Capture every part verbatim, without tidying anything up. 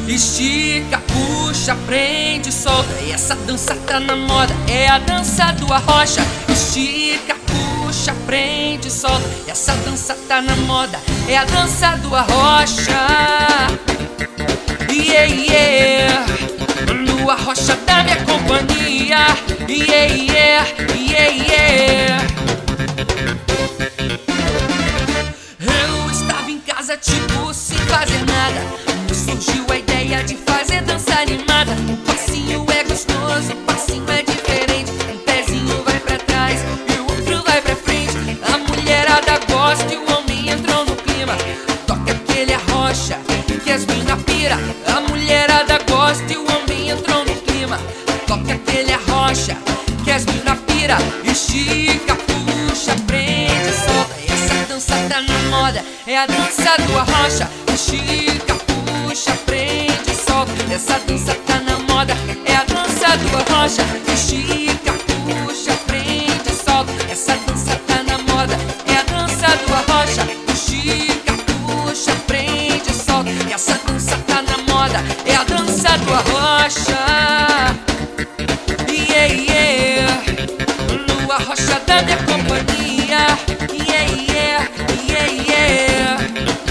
Estica, puxa, prende, solta. E essa dança tá na moda, é a dança do arrocha. Estica, puxa, prende, solta. E essa dança tá na moda, é a dança do arrocha. Yeah, yeah. No arrocha da minha companhia. Yeah, yeah, yeah, yeah. Eu estava em casa tipo sem fazer nada. Me surgiu a ideia de fazer dança animada. Um passinho é gostoso, um passinho é diferente. Um pezinho vai pra trás e o outro vai pra frente. A mulherada gosta e o homem entrou no clima. Toca aquele arrocha que as mina pira. A mulherada gosta e o homem entrou no clima. Toca aquele arrocha que as mina pira. Estica, puxa, prende, solta. E essa dança tá na moda, é a dança do arrocha. Estica, puxa, prende, solta. Essa dança tá na moda, é a dança do arrocha. Estica, puxa, prende, solta. Essa dança tá na moda, é a dança do arrocha. Estica, puxa, prende, solta. Essa dança tá na moda, é a dança do arrocha. Yeah, yeah. No arrocha da minha companhia. Yeah, yeah, yeah, yeah.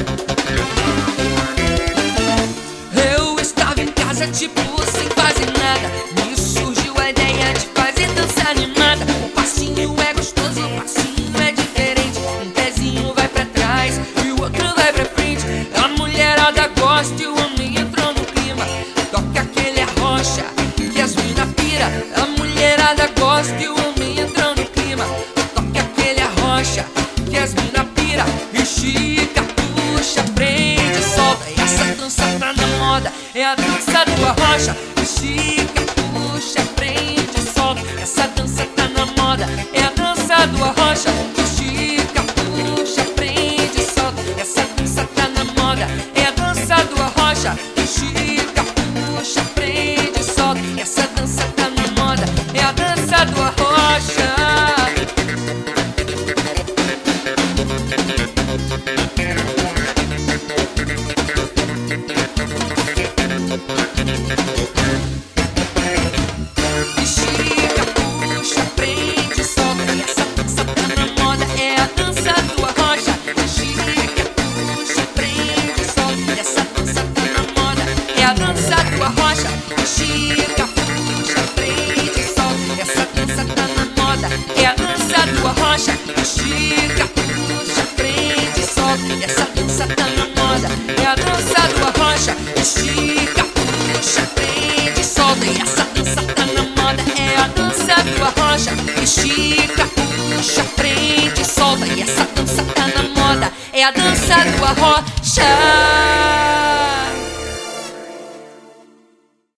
Eu estava em casa tipo sem fazer nada. Me surgiu a ideia de fazer dança animada. O passinho é gostoso, o passinho é diferente. Um pezinho vai pra trás e o outro vai pra frente. A mulherada gosta e o homem entrou no clima. Toca aquele arrocha que as mina pira. A mulherada gosta e o homem entrou no clima. Toca aquele arrocha que as mina pira. Estica, puxa, prende, solta. E essa dança tá na moda, é a dança do arrocha. Estica, puxa, prende, solta. Essa dança tá na moda, é a dança do arrocha. Estica, puxa, prende, solta. Essa dança tá na moda, é a dança do arrocha. Estica, puxa, prende, solta. Essa dança tá na moda, é a dança do arrocha. Estica, puxa, prende, solta. Essa dança tá na moda, é a dança do arrocha. Estica, puxa, prende, solta. Essa dança tá na moda, é a dança do arrocha. Estica, puxa, prende, solta. Essa dança tá na moda, é a dança do arrocha. Estica, puxa, prende, solta. Essa dança tá na moda, é a dança do arrocha. Estica, puxa, prende, solta. E essa dança tá na moda, é a dança do arrocha. Estica, puxa, prende, solta. E essa dança tá na moda, é a dança do arrocha.